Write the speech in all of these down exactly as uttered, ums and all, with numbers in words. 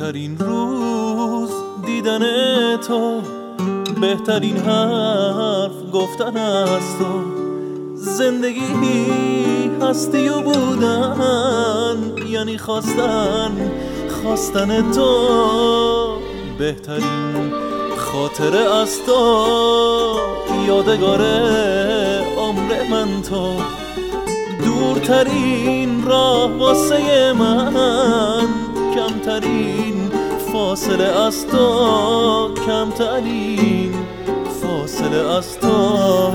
بهترین روز دیدن تو، بهترین حرف گفتن از تو. زندگی هستی و بودن یعنی خواستن خواستن تو. بهترین خاطره از تو، یادگار عمر من تو. دورترین راه واسه من، کمترین فاصله از تو، کمترین فاصله از تو.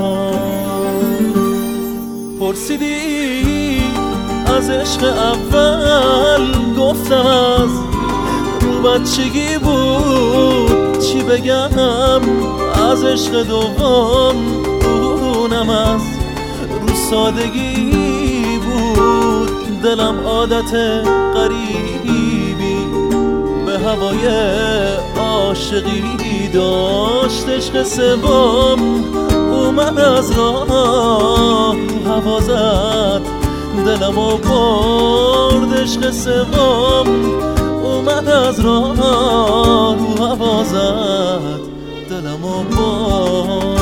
پرسیدی از عشق اول، گفتم از رو بچگی بود. چی بگم از عشق دوم، اونم از رو سادگی بود. دلم عادت غریبی به هوای عاشقی داشت. عشق سوم اومد از راه، رو هوا زد دلم و برد. عشق سوم اومد از راه، رو هوا زد دلم و برد.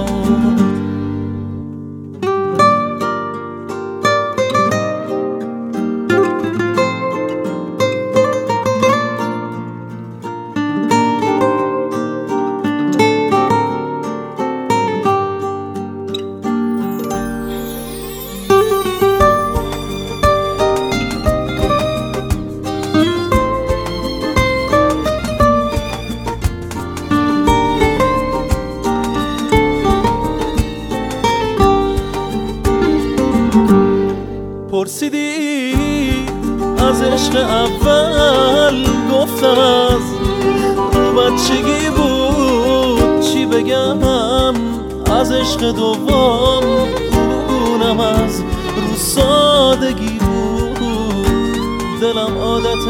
پرسیدی از عشق اول، گفتم از رو بچگی بود. چی بگم از عشق دوم، اونم از رو سادگی بود. دلم عادت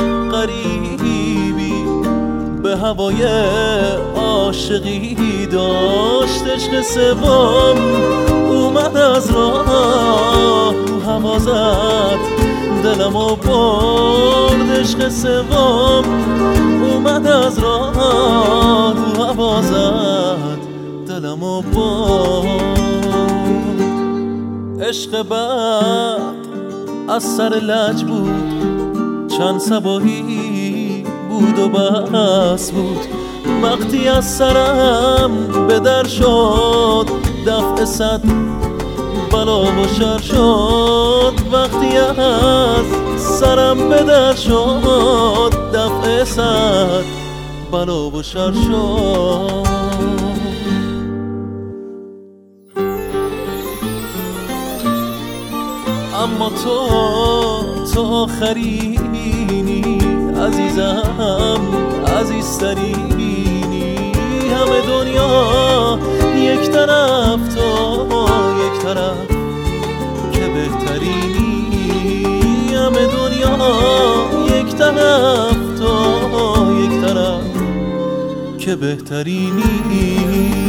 غریبی به هوای عاشقی داشت. عشق سوم اومد از راه، رو هوا زد دلم و برد. عشق سوم اومد از راه، رو هوا زد دلم و برد. عشق بعد از سر لج بود، چند صباحی بود و بس بود. وقتی از سرم به در شد، دفع صد بلا و شر شد. وقتی از سرم به در شد، دفع صد بلا و شر شد. اما تو تو آخرینی، عزیزم عزیزترینی. همه دنیا یک طرف، تو یک طرف که بهترینی. همه دنیا یک طرف، تو یک طرف که بهترینی.